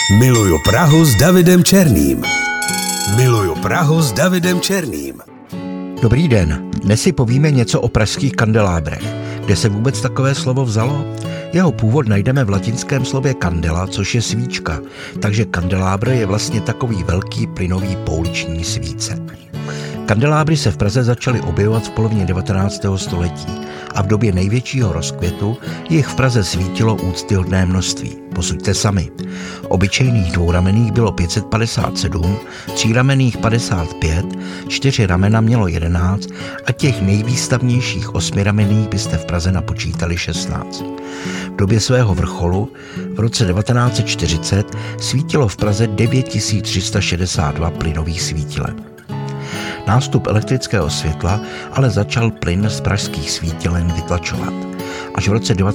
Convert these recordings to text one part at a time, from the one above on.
Miluju Prahu s Davidem Černým. Miluju Prahu s Davidem Černým. Dobrý den, dnes si povíme něco o pražských kandelábrech. Kde se vůbec takové slovo vzalo? Jeho původ najdeme v latinském slově candela, což je svíčka, takže kandelábr je vlastně takový velký plynový pouliční svíce. Kandelábry se v Praze začaly objevovat v polovině 19. století a v době největšího rozkvětu jich v Praze svítilo úctyhodné množství. Posuďte sami. Obyčejných dvouramenných bylo 557, tříramenných 55, 4 ramena mělo 11 a těch nejvýstavnějších 8ramenných byste v Praze napočítali 16. V době svého vrcholu v roce 1940 svítilo v Praze 9362 plynových svítilen. Nástup elektrického světla ale začal plyn z pražských svítilen vytlačovat. Až v roce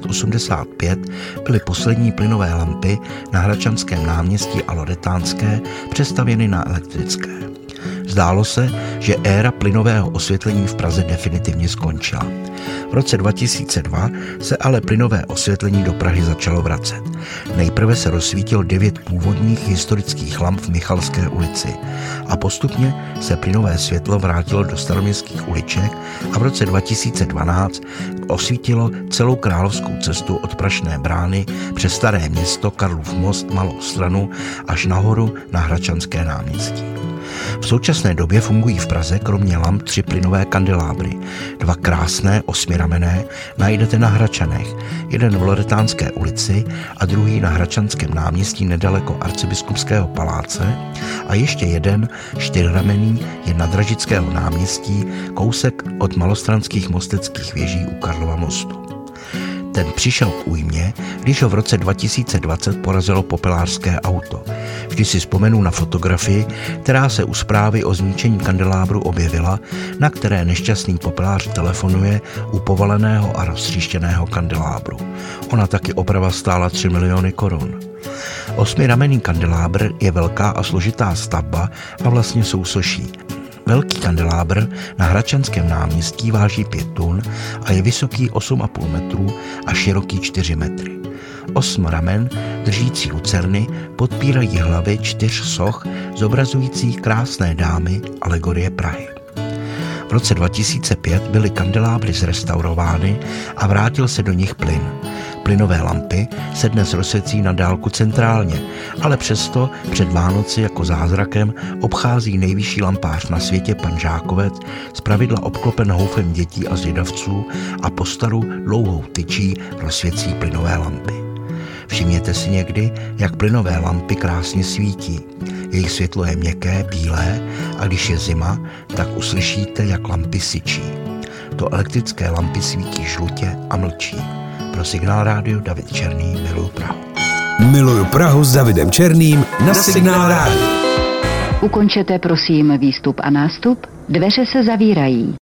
1985 byly poslední plynové lampy na Hradčanském náměstí a Loretánské přestavěny na elektrické. Zdálo se, že éra plynového osvětlení v Praze definitivně skončila. V roce 2002 se ale plynové osvětlení do Prahy začalo vracet. Nejprve se rozsvítilo 9 původních historických lamp v Michalské ulici a postupně se plynové světlo vrátilo do staroměstských uliček a v roce 2012 osvítilo celou Královskou cestu od Prašné brány přes Staré Město, Karlův most, Malou Stranu až nahoru na Hradčanské náměstí. V současné době fungují v Praze kromě lamp 3 plynové kandelábry. 2 krásné 8ramenné najdete na Hradčanech, jeden v Loretánské ulici a druhý na Hradčanském náměstí nedaleko Arcibiskupského paláce a ještě jeden 4ramenný je na Dražického náměstí, kousek od malostranských mosteckých věží u Karlova mostu. Ten přišel k újmě, když ho v roce 2020 porazilo popelářské auto. Vždy si vzpomenu na fotografii, která se u zprávy o zničení kandelábru objevila, na které nešťastný popelář telefonuje u povaleného a roztříštěného kandelábru. Ona taky oprava stála 3 miliony korun. 8ramenný kandelábr je velká a složitá stavba a vlastně sousoší. Velký kandelábr na Hradčanském náměstí váží 5 tun a je vysoký 8,5 metrů a široký 4 metry. 8 ramen držící lucerny podpírají hlavy 4 soch zobrazujících krásné dámy alegorie Prahy. V roce 2005 byly kandelábry zrestaurovány a vrátil se do nich plyn. Plynové lampy se dnes rozsvěcí na dálku centrálně, ale přesto před Vánoci jako zázrakem obchází nejvyšší lampář na světě pan Žákovec, zpravidla obklopen houfem dětí a zvědavců a postaru dlouhou tyčí rozsvěcí plynové lampy. Všimněte si někdy, jak plynové lampy krásně svítí. Jejich světlo je měkké, bílé a když je zima, tak uslyšíte, jak lampy syčí. To elektrické lampy svítí žlutě a mlčí. Pro Signál rádio David Černý, miluju Prahu. Miluju Prahu s Davidem Černým na Signál rádio. Ukončete prosím výstup a nástup, dveře se zavírají.